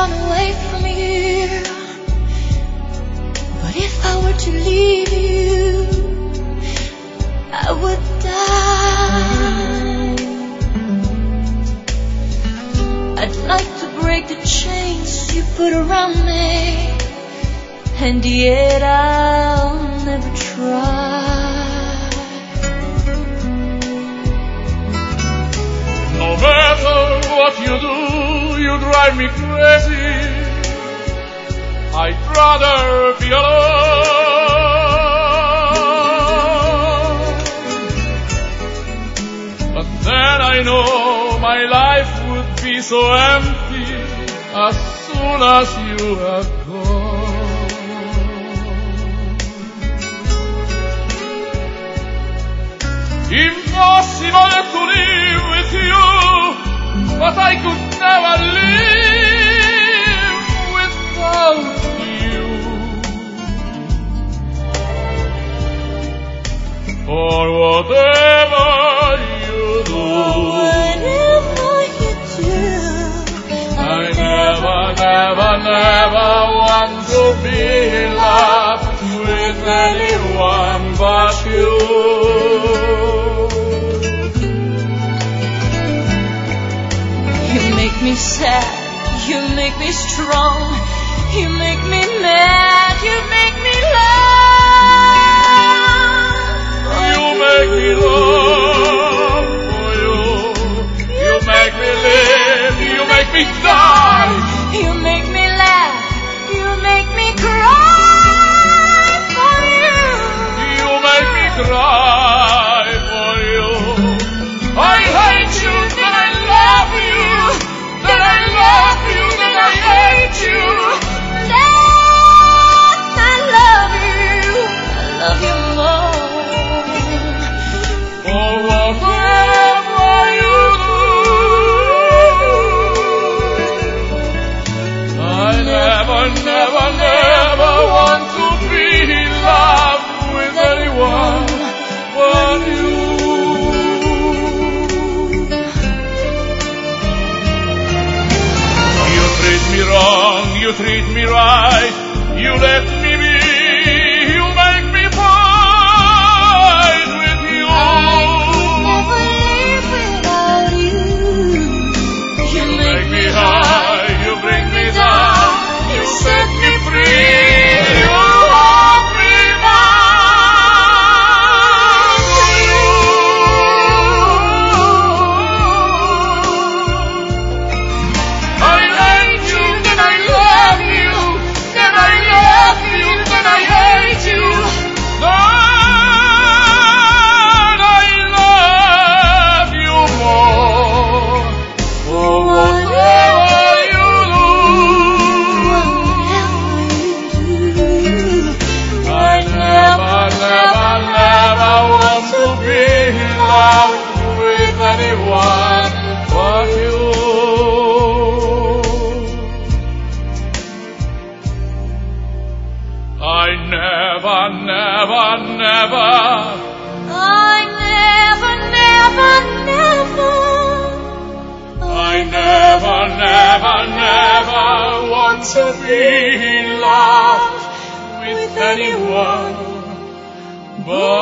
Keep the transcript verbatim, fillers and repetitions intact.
run away from here, but if I were to leave you, I would die. I'd like to break the chains you put around me, and yet I'll never try. No matter what you do, you drive me crazy. I'd rather be alone. But then I know my life would be so empty as soon as you are gone. Impossible to live with you, but I could never live without you. For whatever you do, Whatever you do, I never, never, never want to be in love with anyone but you. you make me sad, you make me strong, you make me mad, you make me love. You make me love for you. You make me live. You make me die. You make me laugh, you make me cry for you. You make me cry for you. I hate you, then I love you. Then I love you, then I hate you. Love, I love you, I love you more. For whatever you do, I never, never, never want to be in love with anyone but you. You treat me wrong, you treat me right, you let me be, you make me fight with you. I could never live without you. You make me high, you bring me down, you set me free, you hold me bound to you. I hate you, then I love you, then I love you, then I hate you, then I love you more. For whatever you do, I never, never, never want to be in love with anyone but you. I never, never, never, I never, never, never, I never, never, never want to be in love with anyone but